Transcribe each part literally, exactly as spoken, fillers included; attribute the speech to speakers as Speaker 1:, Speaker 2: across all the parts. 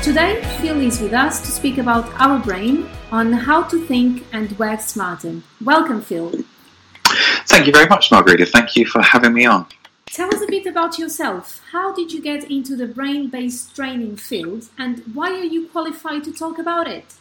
Speaker 1: Today, Phil is with us to speak about our brain, on how to think and work smarter. Welcome, Phil.
Speaker 2: Thank you very much, Margarita. Thank you for having me on.
Speaker 1: Tell us a bit about yourself. How did you get into the brain-based training field, and why are you qualified to talk about it?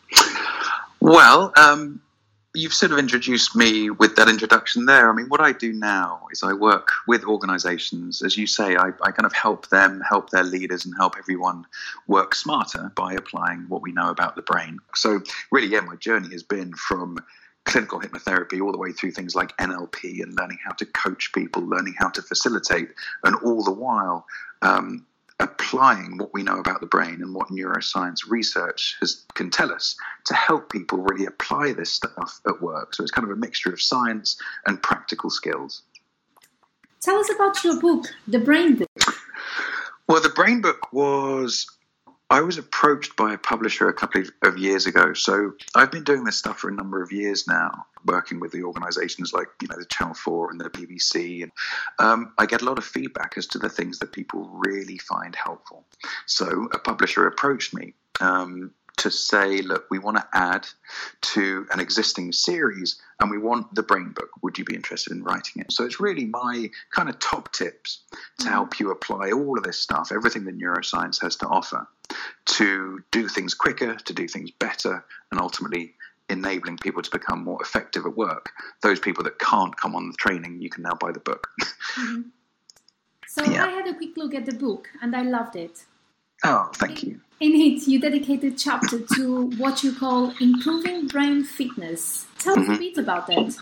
Speaker 2: Well, um, you've sort of introduced me with that introduction there. I mean, what I do now is I work with organizations. As you say, I, I kind of help them, help their leaders, and help everyone work smarter by applying what we know about the brain. So really, yeah, my journey has been from clinical hypnotherapy all the way through things like N L P and learning how to coach people, learning how to facilitate, and all the while um, applying what we know about the brain and what neuroscience research has, can tell us to help people really apply this stuff at work. So it's kind of a mixture of science and practical skills.
Speaker 1: Tell us about your book, The Brain Book.
Speaker 2: Well, The Brain Book was... I was approached by a publisher a couple of years ago. So I've been doing this stuff for a number of years now, working with the organizations like, you know, the Channel four and the B B C. And um, I get a lot of feedback as to the things that people really find helpful. So a publisher approached me um, to say, look, we want to add to an existing series and we want the Brain Book. Would you be interested in writing it? So it's really my kind of top tips to help you apply all of this stuff, everything that neuroscience has to offer, to do things quicker, to do things better, and ultimately enabling people to become more effective at work. Those people that can't come on the training, you can now buy the book.
Speaker 1: Mm-hmm. So
Speaker 2: yeah.
Speaker 1: I had a quick look at the book and I loved it.
Speaker 2: Oh, thank you.
Speaker 1: In it, you dedicate a chapter to what you call improving brain fitness. Tell us mm-hmm. a bit about that.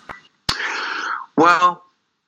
Speaker 2: Well,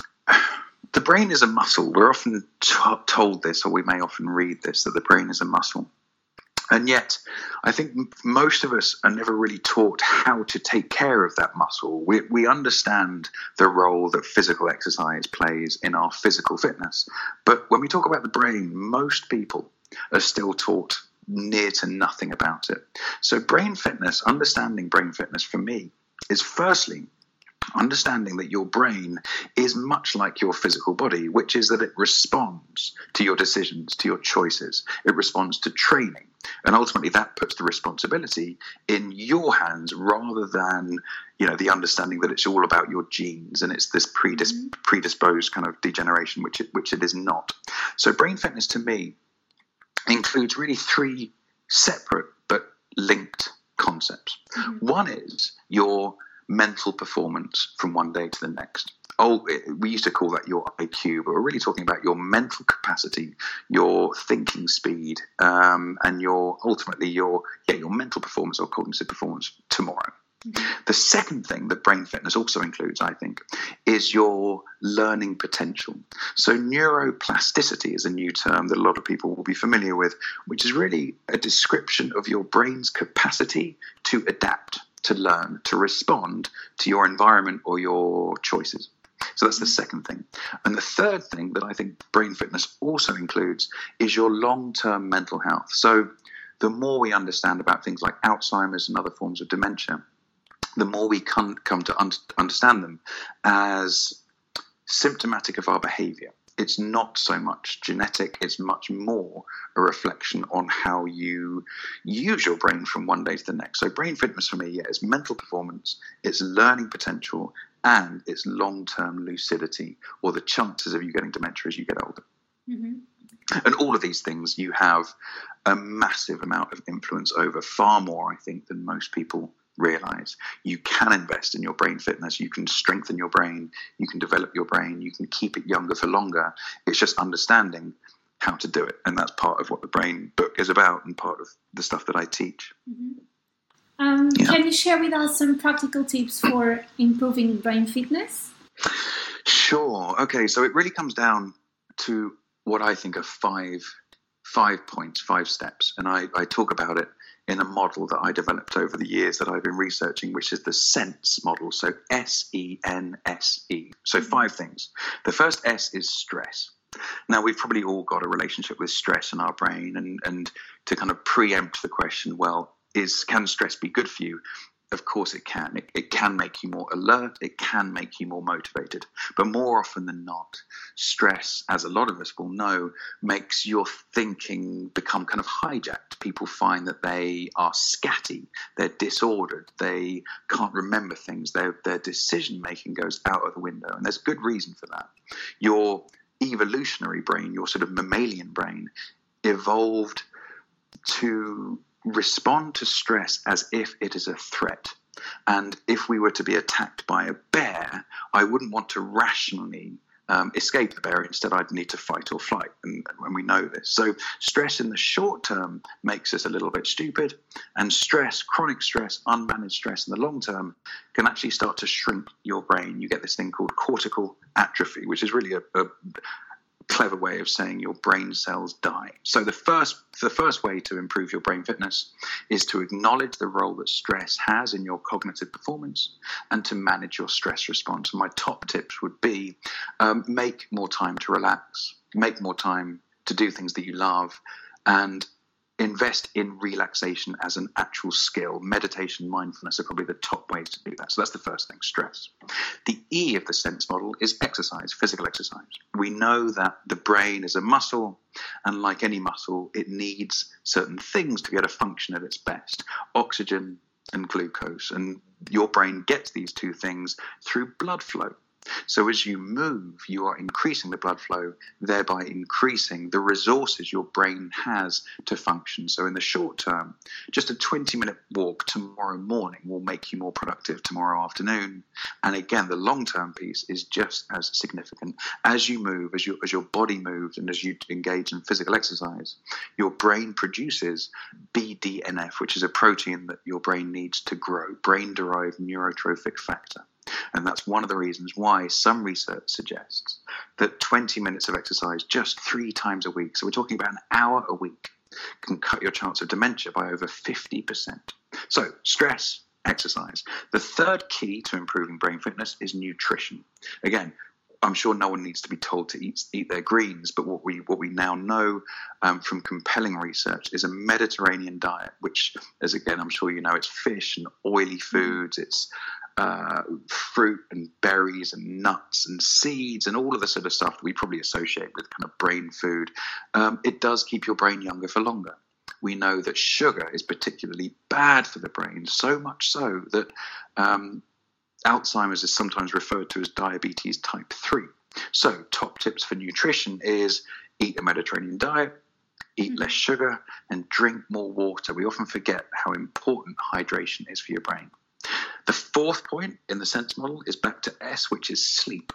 Speaker 2: the brain is a muscle. We're often t- told this, or we may often read this, that the brain is a muscle. And yet, I think most of us are never really taught how to take care of that muscle. We, we understand the role that physical exercise plays in our physical fitness. But when we talk about the brain, most people are still taught near to nothing about it. So brain fitness, understanding brain fitness for me, is firstly understanding that your brain is much like your physical body, which is that it responds to your decisions, to your choices. It responds to training. And ultimately that puts the responsibility in your hands rather than, you know, the understanding that it's all about your genes and it's this predis- mm-hmm. predisposed kind of degeneration, which it, which it is not. So brain fitness to me includes really three separate but linked concepts. Mm-hmm. One is your mental performance from one day to the next. Oh, we used to call that your I Q, but we're really talking about your mental capacity, your thinking speed, um, and your ultimately your yeah your mental performance or cognitive performance tomorrow. Mm-hmm. The second thing that brain fitness also includes, I think, is your learning potential. So neuroplasticity is a new term that a lot of people will be familiar with, which is really a description of your brain's capacity to adapt, to learn, to respond to your environment or your choices. So that's the second thing. And the third thing that I think brain fitness also includes is your long-term mental health. So the more we understand about things like Alzheimer's and other forms of dementia, the more we come, come to un- understand them as symptomatic of our behavior. It's not so much genetic, it's much more a reflection on how you use your brain from one day to the next. So brain fitness for me, yeah, is mental performance, it's learning potential, and it's long-term lucidity, or the chances of you getting dementia as you get older. Mm-hmm. And all of these things you have a massive amount of influence over, far more, I think, than most people realize. You can invest in your brain fitness, you can strengthen your brain, you can develop your brain, you can keep it younger for longer. It's just understanding how to do it, and that's part of what the Brain Book is about and part of the stuff that I teach.
Speaker 1: Mm-hmm. Um, yeah. Can you share with us some practical tips for improving brain fitness?
Speaker 2: Sure. Okay, so it really comes down to what I think are five five points, five steps, and I, I talk about it in a model that I developed over the years that I've been researching, which is the SENSE model, so S E N S E. So five things. The first S is stress. Now, we've probably all got a relationship with stress in our brain, and, and to kind of preempt the question, well, is can stress be good for you? of course it can. It, it can make you more alert. It can make you more motivated. But more often than not, stress, as a lot of us will know, makes your thinking become kind of hijacked. People find that they are scatty. They're disordered. They can't remember things. Their, their decision-making goes out of the window. And there's good reason for that. Your evolutionary brain, your sort of mammalian brain, evolved to respond to stress as if it is a threat. And if we were to be attacked by a bear, I wouldn't want to rationally um, escape the bear. Instead, I'd need to fight or flight. And, and we know this. So stress in the short term makes us a little bit stupid. And stress, chronic stress, unmanaged stress in the long term can actually start to shrink your brain. You get this thing called cortical atrophy, which is really a, a clever way of saying your brain cells die. So the first the first way to improve your brain fitness is to acknowledge the role that stress has in your cognitive performance and to manage your stress response. And my top tips would be um, make more time to relax, make more time to do things that you love, and invest in relaxation as an actual skill. Meditation, mindfulness are probably the top ways to do that. So that's the first thing, stress. The E of the SENSE model is exercise, physical exercise. We know that the brain is a muscle, and like any muscle, it needs certain things to be able to function at its best. Oxygen and glucose. And your brain gets these two things through blood flow. So as you move, you are increasing the blood flow, thereby increasing the resources your brain has to function. So in the short term, just a twenty-minute walk tomorrow morning will make you more productive tomorrow afternoon. And again, the long-term piece is just as significant. As you move, as, you, as your body moves, and as you engage in physical exercise, your brain produces B D N F, which is a protein that your brain needs to grow, brain-derived neurotrophic factor. And that's one of the reasons why some research suggests that twenty minutes of exercise just three times a week, so we're talking about an hour a week, can cut your chance of dementia by over fifty percent. So stress, exercise. The third key to improving brain fitness is nutrition. Again, I'm sure no one needs to be told to eat eat their greens, but what we what we now know um, from compelling research is a Mediterranean diet, which, as again, I'm sure you know, it's fish and oily foods, it's uh, fruit and berries and nuts and seeds and all of the sort of stuff that we probably associate with kind of brain food. Um, it does keep your brain younger for longer. We know that sugar is particularly bad for the brain, so much so that um, Alzheimer's is sometimes referred to as diabetes type three. So top tips for nutrition is eat a Mediterranean diet, eat less sugar, and drink more water. We often forget how important hydration is for your brain. The fourth point in the SENSE model is back to S, which is sleep.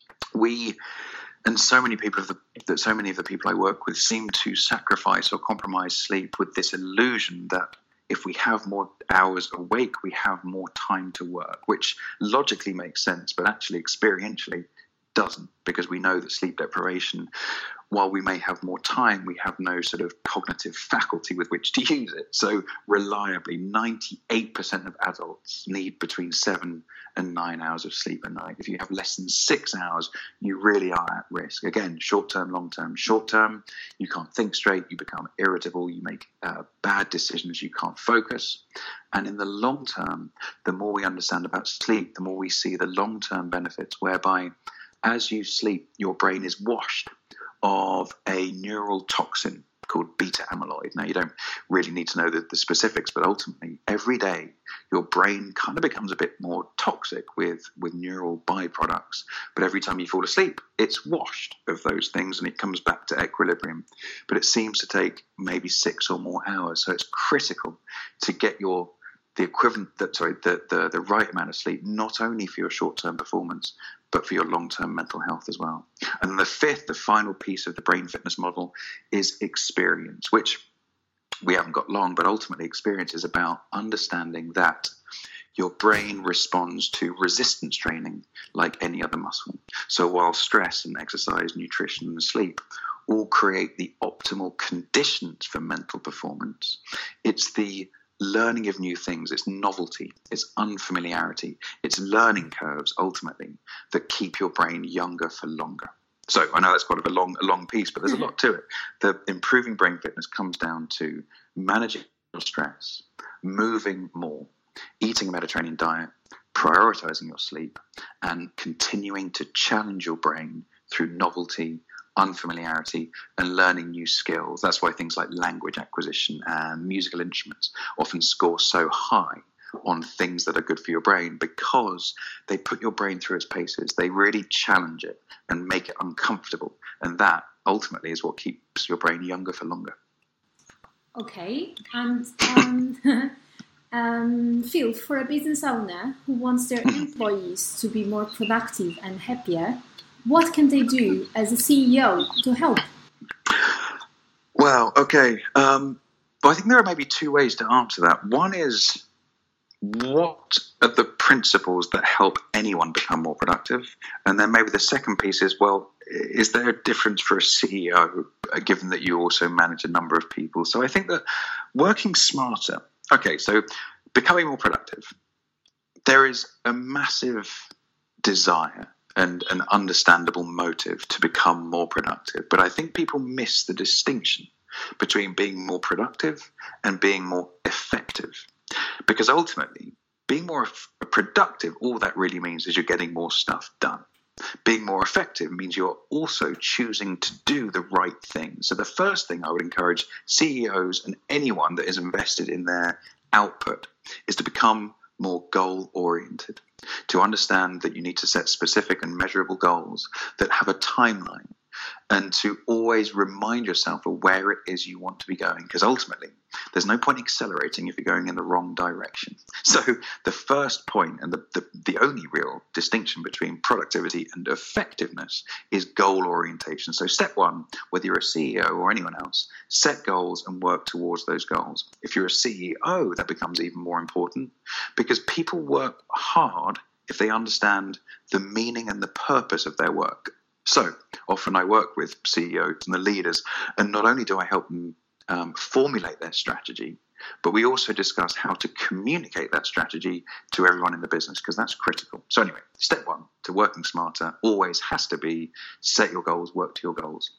Speaker 2: We, and so many people, of the, that so many of the people I work with seem to sacrifice or compromise sleep with this illusion that if we have more hours awake, we have more time to work, which logically makes sense, but actually experientially doesn't, because we know that sleep deprivation, while we may have more time, we have no sort of cognitive faculty with which to use it. So reliably, ninety-eight percent of adults need between seven and nine hours of sleep a night. If you have less than six hours, you really are at risk. Again, short-term, long-term. Short-term, you can't think straight, you become irritable, you make uh, bad decisions, you can't focus. And in the long term, the more we understand about sleep, the more we see the long-term benefits, whereby as you sleep, your brain is washed of a neural toxin called beta amyloid. Now, you don't really need to know the, the specifics, but ultimately, every day, your brain kind of becomes a bit more toxic with, with neural byproducts. But every time you fall asleep, it's washed of those things and it comes back to equilibrium. But it seems to take maybe six or more hours. So it's critical to get your the equivalent, that, sorry, the, the, the right amount of sleep, not only for your short-term performance, but for your long-term mental health as well. And the fifth, the final piece of the brain fitness model is experience, which we haven't got long, but ultimately experience is about understanding that your brain responds to resistance training like any other muscle. So while stress and exercise, nutrition and sleep all create the optimal conditions for mental performance, it's the learning of new things, it's novelty, it's unfamiliarity, it's learning curves, ultimately, that keep your brain younger for longer. So I know that's quite a long, a long piece, but there's a lot to it. The improving brain fitness comes down to managing your stress, moving more, eating a Mediterranean diet, prioritizing your sleep, and continuing to challenge your brain through novelty, unfamiliarity, and learning new skills. That's why things like language acquisition and musical instruments often score so high on things that are good for your brain, because they put your brain through its paces. They really challenge it and make it uncomfortable. And that ultimately is what keeps your brain younger for longer.
Speaker 1: Okay. And um, um, Phil, for a business owner who wants their employees to be more productive and happier, what can they do as a C E O to help?
Speaker 2: Well, okay. Um, but I think there are maybe two ways to answer that. One is, what are the principles that help anyone become more productive? And then maybe the second piece is, well, is there a difference for a C E O, given that you also manage a number of people? So I think that working smarter, okay, so becoming more productive, there is a massive desire and an understandable motive to become more productive. But I think people miss the distinction between being more productive and being more effective. Because ultimately, being more f- productive, all that really means is you're getting more stuff done. Being more effective means you're also choosing to do the right thing. So the first thing I would encourage C E Os and anyone that is invested in their output is to become more goal-oriented, to understand that you need to set specific and measurable goals that have a timeline, and to always remind yourself of where it is you want to be going, because ultimately there's no point accelerating if you're going in the wrong direction. So the first point, and the, the, the only real distinction between productivity and effectiveness, is goal orientation. So step one, whether you're a C E O or anyone else, set goals and work towards those goals. If you're a C E O, that becomes even more important, because people work hard if they understand the meaning and the purpose of their work. So often I work with C E Os and the leaders, and not only do I help them um, formulate their strategy, but we also discuss how to communicate that strategy to everyone in the business, because that's critical. So anyway, step one to working smarter always has to be set your goals, work to your goals.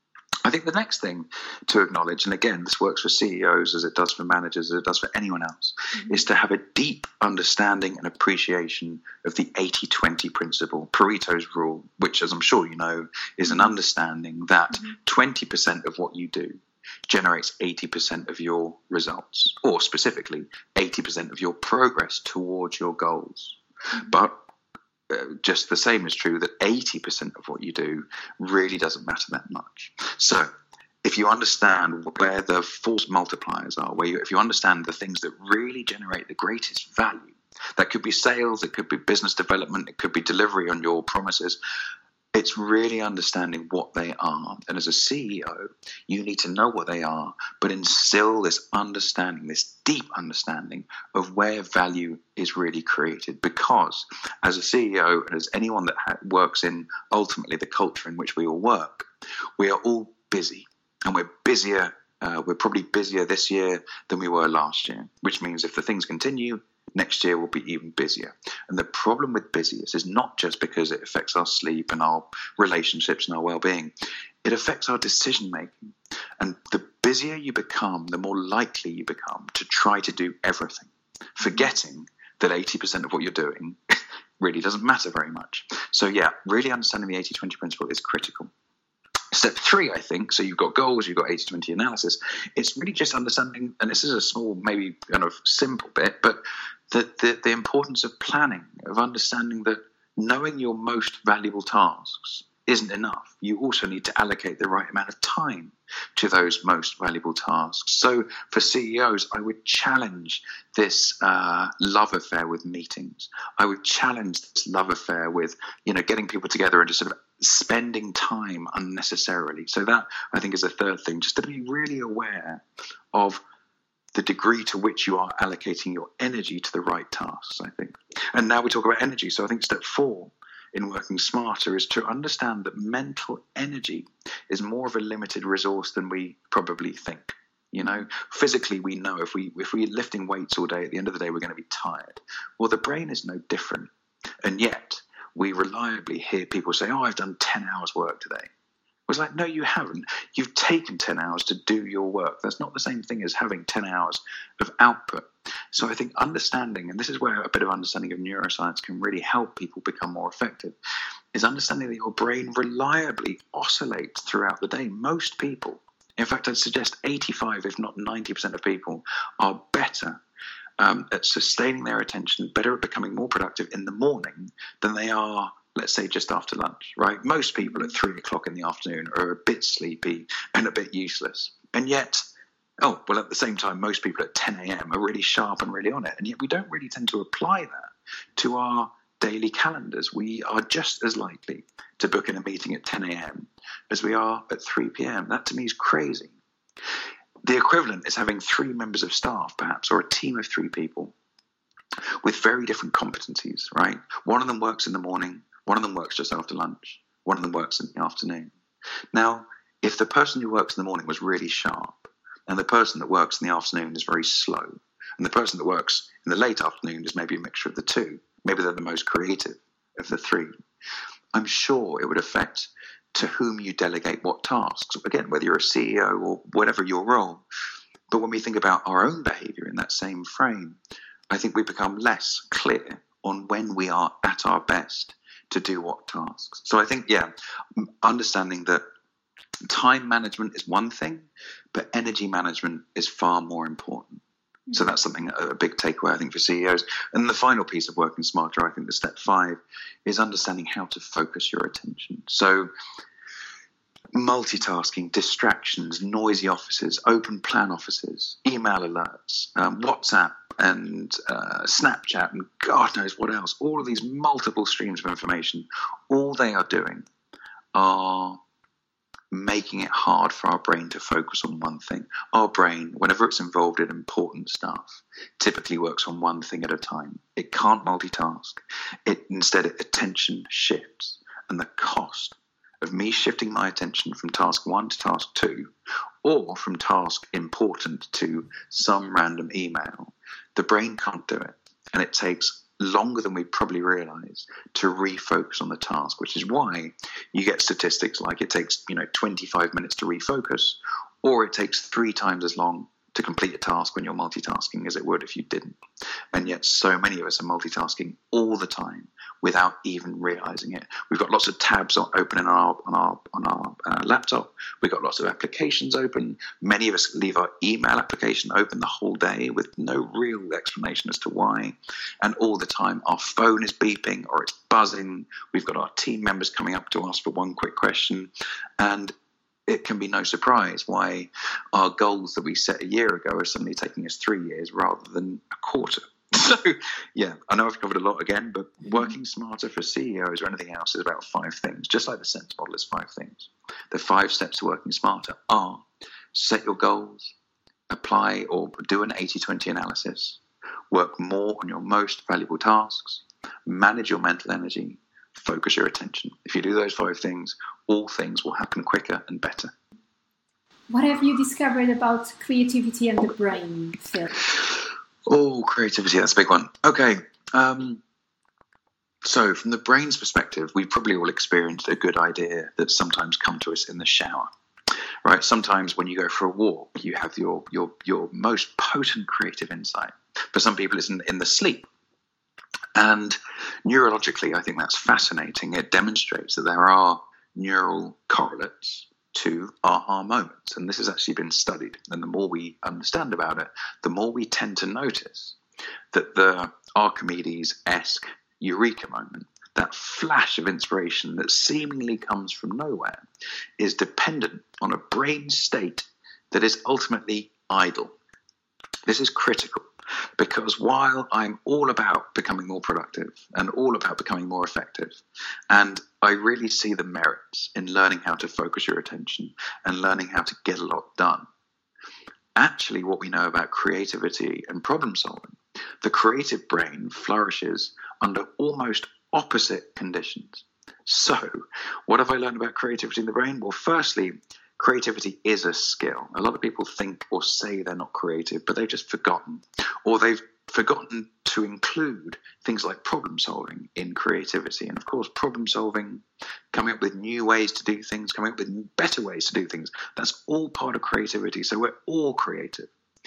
Speaker 2: I think the next thing to acknowledge, and again, this works for C E Os as it does for managers, as it does for anyone else, mm-hmm. is to have a deep understanding and appreciation of the eighty twenty principle, Pareto's rule, which, as I'm sure you know, is an understanding that mm-hmm. twenty percent of what you do generates eighty percent of your results, or specifically, eighty percent of your progress towards your goals. Mm-hmm. But Uh, just the same is true that eighty percent of what you do really doesn't matter that much. So if you understand where the force multipliers are, where you, if you understand the things that really generate the greatest value, that could be sales, it could be business development, it could be delivery on your promises, it's really understanding what they are. And as a C E O, you need to know what they are, but instill this understanding, this deep understanding of where value is really created. Because as a C E O, and as anyone that ha- works in ultimately the culture in which we all work, we are all busy. And we're busier, uh, we're probably busier this year than we were last year, which means if the things continue, next year will be even busier. And the problem with busyness is not just because it affects our sleep and our relationships and our well-being. It affects our decision-making. And the busier you become, the more likely you become to try to do everything, forgetting that eighty percent of what you're doing really doesn't matter very much. So yeah, really understanding the eighty twenty principle is critical. Step three, I think, so you've got goals, you've got eighty twenty analysis. It's really just understanding, and this is a small, maybe kind of simple bit, but the, the, the importance of planning, of understanding that knowing your most valuable tasks isn't enough. You also need to allocate the right amount of time to those most valuable tasks. So for C E Os, I would challenge this uh, love affair with meetings. I would challenge this love affair with, you know, getting people together and just sort of spending time unnecessarily. So that, I think, is a third thing, just to be really aware of the degree to which you are allocating your energy to the right tasks, I think. And now we talk about energy. So I think step four in working smarter is to understand that mental energy is more of a limited resource than we probably think. You know, physically we know if we if we're lifting weights all day, at the end of the day we're going to be tired. Well, the brain is no different. And yet we reliably hear people say, oh, I've done ten hours work today. It was like, no, you haven't. You've taken ten hours to do your work. That's not the same thing as having ten hours of output. So I think understanding, and this is where a bit of understanding of neuroscience can really help people become more effective, is understanding that your brain reliably oscillates throughout the day. Most people, in fact, I'd suggest eighty-five, if not ninety percent of people, are better um, at sustaining their attention, better at becoming more productive in the morning than they are, let's say, just after lunch, right? Most people at three o'clock in the afternoon are a bit sleepy and a bit useless. And yet, oh, well, at the same time, most people at ten a.m. are really sharp and really on it. And yet we don't really tend to apply that to our daily calendars. We are just as likely to book in a meeting at ten a.m. as we are at three p.m. That to me is crazy. The equivalent is having three members of staff, perhaps, or a team of three people with very different competencies, right? One of them works in the morning, one of them works just after lunch, one of them works in the afternoon. Now, if the person who works in the morning was really sharp, and the person that works in the afternoon is very slow, and the person that works in the late afternoon is maybe a mixture of the two, maybe they're the most creative of the three, I'm sure it would affect to whom you delegate what tasks. Again, whether you're a C E O or whatever your role. But when we think about our own behavior in that same frame, I think we become less clear on when we are at our best to do what tasks. So I think, yeah, understanding that time management is one thing, but energy management is far more important. So that's something, a big takeaway, I think, for C E Os. And the final piece of working smarter, I think, the step five, is understanding how to focus your attention. So multitasking, distractions, noisy offices, open plan offices, email alerts, um, WhatsApp and uh, Snapchat, and God knows what else, all of these multiple streams of information, all they are doing are making it hard for our brain to focus on one thing. Our brain, whenever it's involved in important stuff, typically works on one thing at a time. It can't multitask. It instead, attention shifts. And the cost of me shifting my attention from task one to task two, or from task important to some random email, the brain can't do it. And it takes longer than we probably realize to refocus on the task, which is why you get statistics like it takes, you know, twenty-five minutes to refocus, or it takes three times as long to complete a task when you're multitasking as it would if you didn't. And yet so many of us are multitasking all the time without even realizing it. We've got lots of tabs open on our on our on our uh, laptop. We've got lots of applications open. Many of us leave our email application open the whole day with no real explanation as to why. And all the time our phone is beeping or it's buzzing. We've got our team members coming up to ask for one quick question. And it can be no surprise why our goals that we set a year ago are suddenly taking us three years rather than a quarter. So, yeah, I know I've covered a lot again, but working smarter for C E Os or anything else is about five things, just like the sense model is five things. The five steps to working smarter are: set your goals, apply or do an eighty twenty analysis, work more on your most valuable tasks, manage your mental energy, focus your attention. If you do those five things, all things will happen quicker and better.
Speaker 1: What have you discovered about creativity and the brain, Phil?
Speaker 2: Oh, creativity, that's a big one. Okay, um, so from the brain's perspective, we've probably all experienced a good idea that sometimes come to us in the shower, right? Sometimes when you go for a walk, you have your your your most potent creative insight. For some people, it's in, in the sleep. And neurologically, I think that's fascinating. It demonstrates that there are neural correlates to aha moments. And this has actually been studied. And the more we understand about it, the more we tend to notice that the Archimedes-esque eureka moment, that flash of inspiration that seemingly comes from nowhere, is dependent on a brain state that is ultimately idle. This is critical. Because while I'm all about becoming more productive and all about becoming more effective, and I really see the merits in learning how to focus your attention and learning how to get a lot done, actually what we know about creativity and problem solving, the creative brain flourishes under almost opposite conditions. So what have I learned about creativity in the brain? Well, firstly, creativity is a skill. A lot of people think or say they're not creative, but they've just forgotten. Or they've forgotten to include things like problem solving in creativity. And of course, problem solving, coming up with new ways to do things, coming up with better ways to do things, that's all part of creativity. So we're all creative.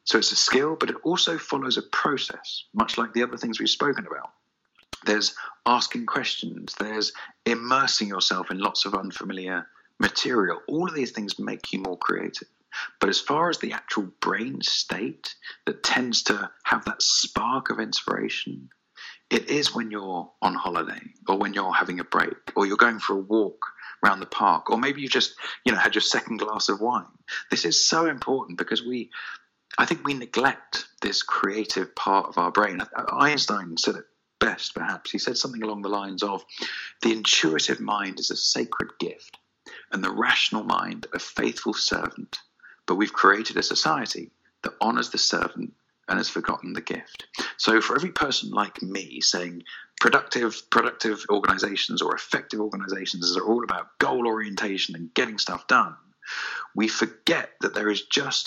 Speaker 2: So it's a skill, but it also follows a process, much like the other things we've spoken about. There's asking questions, there's immersing yourself in lots of unfamiliar material. All of these things make you more creative. But as far as the actual brain state that tends to have that spark of inspiration, it is when you're on holiday, or when you're having a break, or you're going for a walk around the park, or maybe you just, you know, had your second glass of wine. This is so important because we, I think we neglect this creative part of our brain. Einstein said it best, perhaps. He said something along the lines of, the intuitive mind is a sacred gift, and the rational mind a faithful servant. But we've created a society that honors the servant and has forgotten the gift. So for every person like me saying productive, productive organizations or effective organizations are all about goal orientation and getting stuff done, we forget that there is just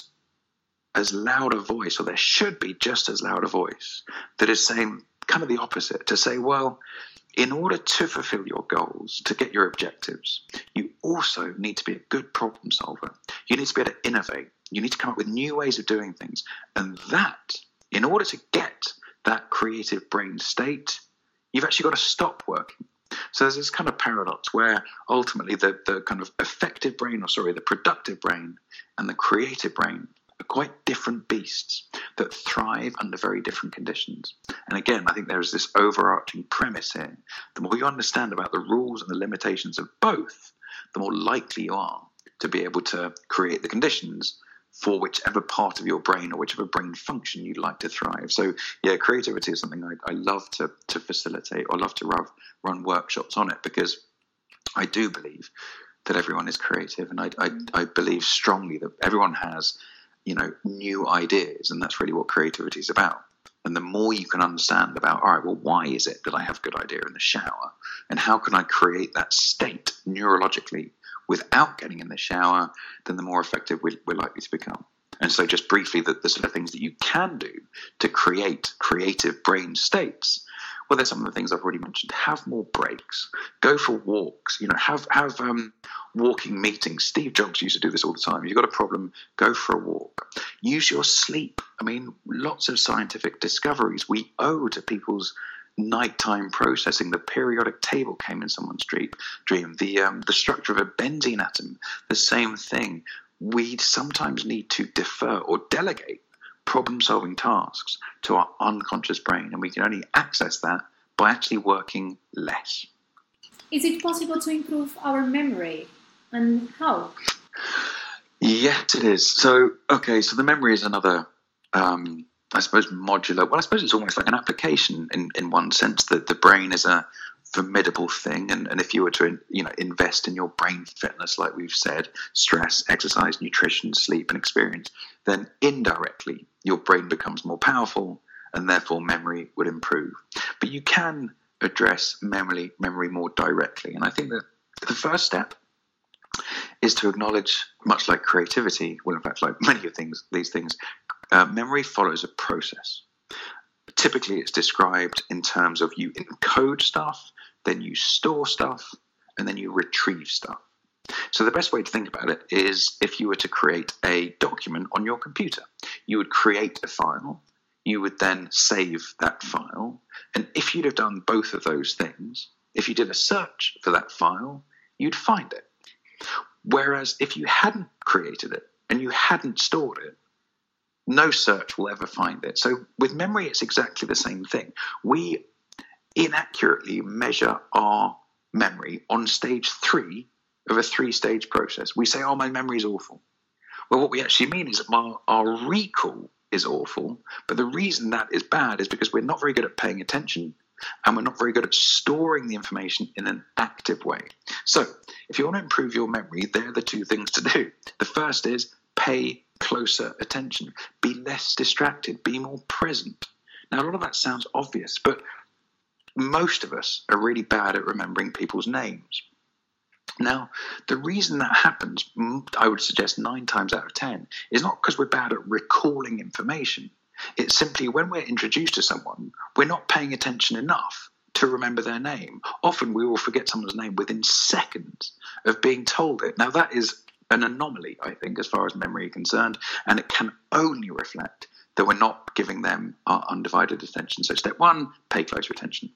Speaker 2: as loud a voice, or there should be just as loud a voice, that is saying kind of the opposite, to say, well, in order to fulfill your goals, to get your objectives, you also need to be a good problem solver. You need to be able to innovate. You need to come up with new ways of doing things. And that, in order to get that creative brain state, you've actually got to stop working. So there's this kind of paradox where ultimately the, the kind of effective brain, or sorry, the productive brain and the creative brain are quite different beasts that thrive under very different conditions. And again, I think there is this overarching premise here. The more you understand about the rules and the limitations of both, the more likely you are to be able to create the conditions for whichever part of your brain or whichever brain function you'd like to thrive. So yeah, creativity is something I, I love to, to facilitate, or love to run, run workshops on it, because I do believe that everyone is creative, and I, I, I believe strongly that everyone has, you know, new ideas, and that's really what creativity is about. And the more you can understand about, all right, well, why is it that I have a good idea in the shower, and how can I create that state neurologically without getting in the shower, then the more effective we're, we're likely to become. And so just briefly, the, the sort of things that you can do to create creative brain states, well, there's some of the things I've already mentioned. Have more breaks. Go for walks. You know, have have um, walking meetings. Steve Jobs used to do this all the time. If you've got a problem, go for a walk. Use your sleep. I mean, lots of scientific discoveries we owe to people's nighttime processing. The periodic table came in someone's dream. dream. The um, the structure of a benzene atom, the same thing. We sometimes need to defer or delegate problem-solving tasks to our unconscious brain, and we can only access that by actually working less.
Speaker 1: Is it possible to improve our memory, and how?
Speaker 2: Yes, it is. So, okay, so the memory is another, um, I suppose, modular. Well, I suppose it's almost like an application in, in one sense, that the brain is a formidable thing, and, and if you were to, you know, invest in your brain fitness, like we've said, stress, exercise, nutrition, sleep, and experience, then indirectly your brain becomes more powerful, and therefore memory would improve. But you can address memory memory more directly, and I think that the first step is to acknowledge, much like creativity, well, in fact, like many of things, these things, uh, memory follows a process. Typically, it's described in terms of you encode stuff, then you store stuff, and then you retrieve stuff. So the best way to think about it is if you were to create a document on your computer. You would create a file, you would then save that file, and if you'd have done both of those things, if you did a search for that file, you'd find it. Whereas if you hadn't created it and you hadn't stored it, no search will ever find it. So with memory, it's exactly the same thing. We inaccurately measure our memory on stage three of a three-stage process. We say, oh, my memory is awful. Well, what we actually mean is our, our recall is awful, but the reason that is bad is because we're not very good at paying attention, and we're not very good at storing the information in an active way. So if you want to improve your memory, there are the two things to do. The first is pay closer attention. Be less distracted. Be more present. Now, a lot of that sounds obvious, but most of us are really bad at remembering people's names. Now, the reason that happens, I would suggest nine times out of ten, is not because we're bad at recalling information. It's simply when we're introduced to someone, we're not paying attention enough to remember their name. Often we will forget someone's name within seconds of being told it. Now, that is an anomaly, I think, as far as memory is concerned, and it can only reflect that we're not giving them our undivided attention. So step one, pay closer attention.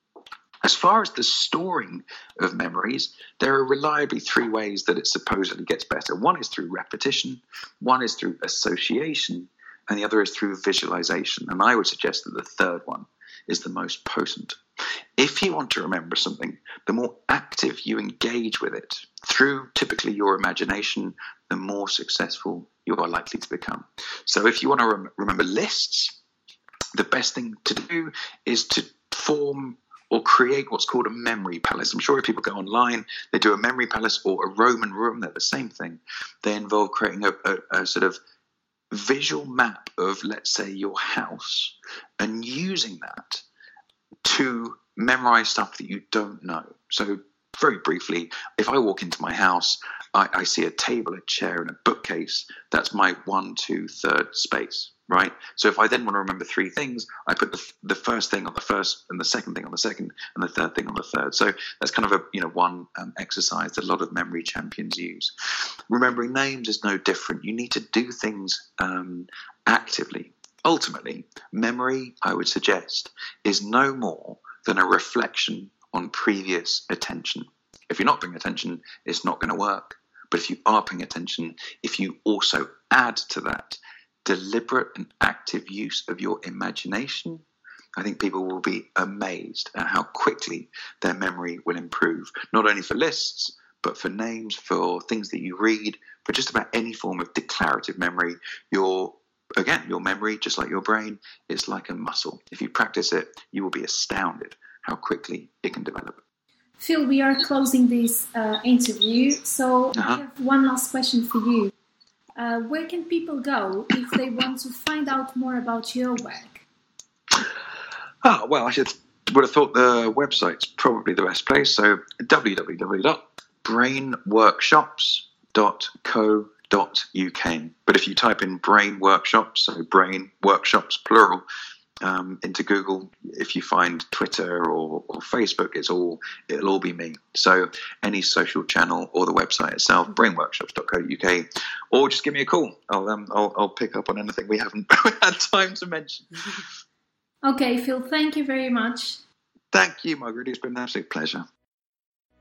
Speaker 2: As far as the storing of memories, there are reliably three ways that it supposedly gets better. One is through repetition, one is through association, and the other is through visualization. And I would suggest that the third one is the most potent. If you want to remember something, the more active you engage with it through typically your imagination, the more successful you are likely to become. So if you want to rem- remember lists, the best thing to do is to form or create what's called a memory palace. I'm sure if people go online, they do a memory palace or a Roman room, they're the same thing. They involve creating a, a, a sort of visual map of, let's say, your house, and using that to memorize stuff that you don't know. So very briefly, if I walk into my house, I, I see a table, a chair, and a bookcase. That's my one, two, third space, right? So if I then want to remember three things, I put the, the first thing on the first, and the second thing on the second, and the third thing on the third. So that's kind of a you know one um, exercise that a lot of memory champions use. Remembering names is no different. You need to do things um, actively. Ultimately, memory, I would suggest, is no more than a reflection on previous attention. If you're not paying attention, it's not going to work. But if you are paying attention, if you also add to that deliberate and active use of your imagination, I think people will be amazed at how quickly their memory will improve, not only for lists, but for names, for things that you read, for just about any form of declarative memory. Your Again, your memory, just like your brain, is like a muscle. If you practice it, you will be astounded how quickly it can develop.
Speaker 1: Phil, we are closing this uh, interview, so uh-huh. I have one last question for you. Uh, where can people go if they want to find out more about your work?
Speaker 2: Oh, well, I should would have thought the website's probably the best place. So w w w dot brain workshops dot co dot u k. But if you type in Brain Workshops, so Brain Workshops plural, um, into Google, if you find Twitter or, or Facebook, it's all it'll all be me. So any social channel or the website itself, brain workshops dot co dot u k, or just give me a call. I'll um, I'll, I'll pick up on anything we haven't had time to mention.
Speaker 1: Okay, Phil, thank you very much.
Speaker 2: Thank you, Margaret. It's been an absolute pleasure.